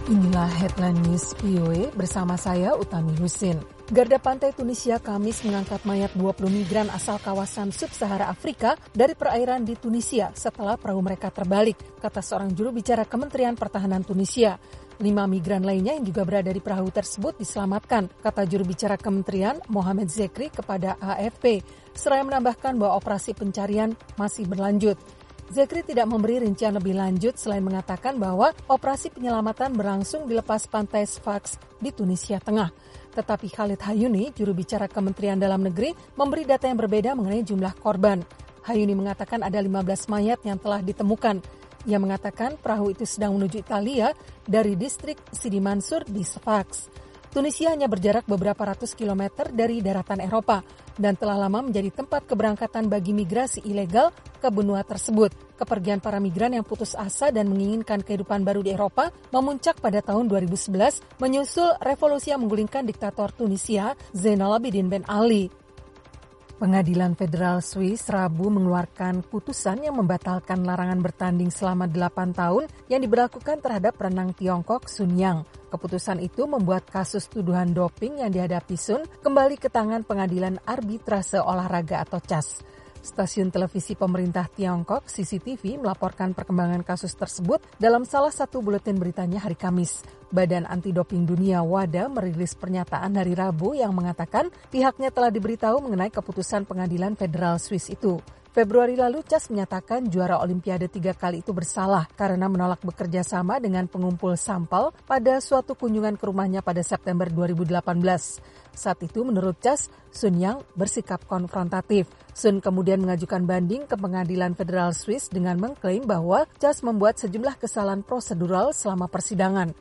Inilah headline news VOA bersama saya Utami Husin. Garda Pantai Tunisia Kamis mengangkat mayat 20 migran asal kawasan Sub-Sahara Afrika dari perairan di Tunisia setelah perahu mereka terbalik, kata seorang juru bicara Kementerian Pertahanan Tunisia. 5 migran lainnya yang juga berada di perahu tersebut diselamatkan, kata juru bicara Kementerian Mohamed Zekri kepada AFP, seraya menambahkan bahwa operasi pencarian masih berlanjut. Zekri tidak memberi rincian lebih lanjut selain mengatakan bahwa operasi penyelamatan berlangsung di lepas pantai Sfax di Tunisia Tengah. Tetapi Khalid Hayuni, juru bicara Kementerian Dalam Negeri, memberi data yang berbeda mengenai jumlah korban. Hayuni mengatakan ada 15 mayat yang telah ditemukan. Ia mengatakan perahu itu sedang menuju Italia dari distrik Sidi Mansur di Sfax. Tunisia hanya berjarak beberapa ratus kilometer dari daratan Eropa dan telah lama menjadi tempat keberangkatan bagi migrasi ilegal ke benua tersebut. Kepergian para migran yang putus asa dan menginginkan kehidupan baru di Eropa memuncak pada tahun 2011 menyusul revolusi yang menggulingkan diktator Tunisia Zainal Abidin Ben Ali. Pengadilan Federal Swiss Rabu mengeluarkan putusan yang membatalkan larangan bertanding selama 8 tahun yang diberlakukan terhadap renang Tiongkok Sun Yang. Keputusan itu membuat kasus tuduhan doping yang dihadapi Sun kembali ke tangan Pengadilan Arbitrase Olahraga atau CAS. Stasiun televisi pemerintah Tiongkok CCTV melaporkan perkembangan kasus tersebut dalam salah satu buletin beritanya hari Kamis. Badan Anti-Doping Dunia WADA merilis pernyataan hari Rabu yang mengatakan pihaknya telah diberitahu mengenai keputusan Pengadilan Federal Swiss itu. Februari lalu CAS menyatakan juara Olimpiade 3 kali itu bersalah karena menolak bekerja sama dengan pengumpul sampel pada suatu kunjungan ke rumahnya pada September 2018. Saat itu menurut CAS, Sun Yang bersikap konfrontatif. Sun kemudian mengajukan banding ke Pengadilan Federal Swiss dengan mengklaim bahwa CAS membuat sejumlah kesalahan prosedural selama persidangan.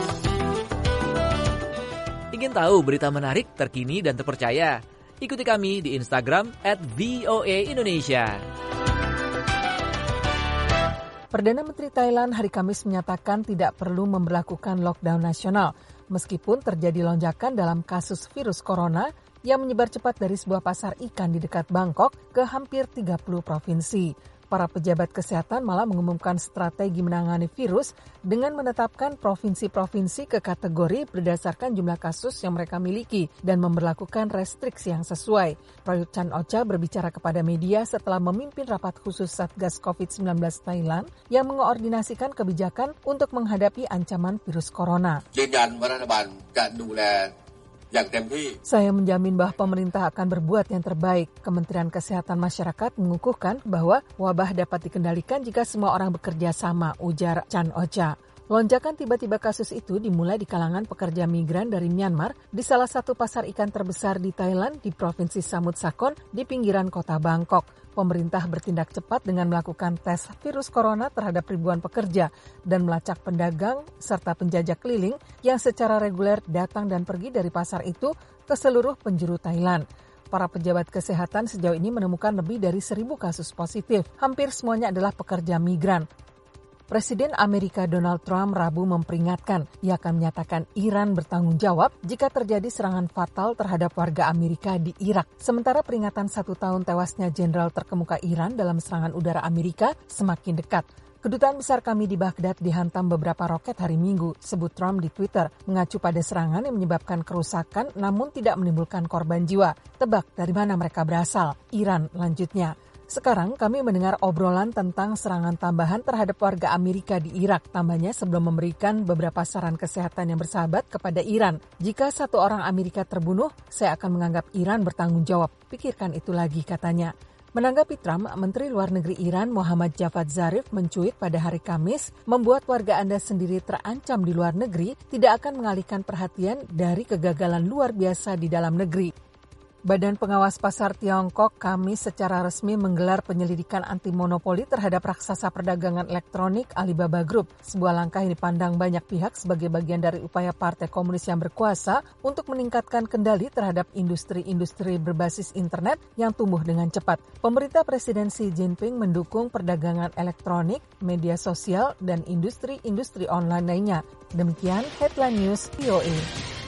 Ingin tahu berita menarik, terkini, dan terpercaya? Ikuti kami di Instagram @VOA_Indonesia. Perdana Menteri Thailand hari Kamis menyatakan tidak perlu memberlakukan lockdown nasional, meskipun terjadi lonjakan dalam kasus virus corona yang menyebar cepat dari sebuah pasar ikan di dekat Bangkok ke hampir 30 provinsi. Para pejabat kesehatan malah mengumumkan strategi menangani virus dengan menetapkan provinsi-provinsi ke kategori berdasarkan jumlah kasus yang mereka miliki dan memberlakukan restriksi yang sesuai. Prayut Chan-ocha berbicara kepada media setelah memimpin rapat khusus Satgas COVID-19 Thailand yang mengoordinasikan kebijakan untuk menghadapi ancaman virus corona. Saya menjamin bahwa pemerintah akan berbuat yang terbaik. Kementerian Kesehatan Masyarakat mengukuhkan bahwa wabah dapat dikendalikan jika semua orang bekerja sama, ujar Chan-ocha. Lonjakan tiba-tiba kasus itu dimulai di kalangan pekerja migran dari Myanmar di salah satu pasar ikan terbesar di Thailand di Provinsi Samut Sakhon di pinggiran kota Bangkok. Pemerintah bertindak cepat dengan melakukan tes virus corona terhadap ribuan pekerja dan melacak pedagang serta penjajah keliling yang secara reguler datang dan pergi dari pasar itu ke seluruh penjuru Thailand. Para pejabat kesehatan sejauh ini menemukan lebih dari 1.000 kasus positif. Hampir semuanya adalah pekerja migran. Presiden Amerika Donald Trump Rabu memperingatkan ia akan menyatakan Iran bertanggung jawab jika terjadi serangan fatal terhadap warga Amerika di Irak. Sementara peringatan 1 tahun tewasnya jenderal terkemuka Iran dalam serangan udara Amerika semakin dekat. Kedutaan besar kami di Baghdad dihantam beberapa roket hari Minggu, sebut Trump di Twitter, mengacu pada serangan yang menyebabkan kerusakan namun tidak menimbulkan korban jiwa. Tebak dari mana mereka berasal? Iran, lanjutnya. Sekarang kami mendengar obrolan tentang serangan tambahan terhadap warga Amerika di Irak. Tambahnya sebelum memberikan beberapa saran kesehatan yang bersahabat kepada Iran. Jika 1 orang Amerika terbunuh, saya akan menganggap Iran bertanggung jawab. Pikirkan itu lagi, katanya. Menanggapi Trump, Menteri Luar Negeri Iran Muhammad Javad Zarif mencuit pada hari Kamis, membuat warga Anda sendiri terancam di luar negeri tidak akan mengalihkan perhatian dari kegagalan luar biasa di dalam negeri. Badan Pengawas Pasar Tiongkok Kamis secara resmi menggelar penyelidikan anti-monopoli terhadap raksasa perdagangan elektronik Alibaba Group. Sebuah langkah yang dipandang banyak pihak sebagai bagian dari upaya Partai Komunis yang berkuasa untuk meningkatkan kendali terhadap industri-industri berbasis internet yang tumbuh dengan cepat. Pemerintah Presiden Xi Jinping mendukung perdagangan elektronik, media sosial, dan industri-industri online lainnya. Demikian Headline News VOA.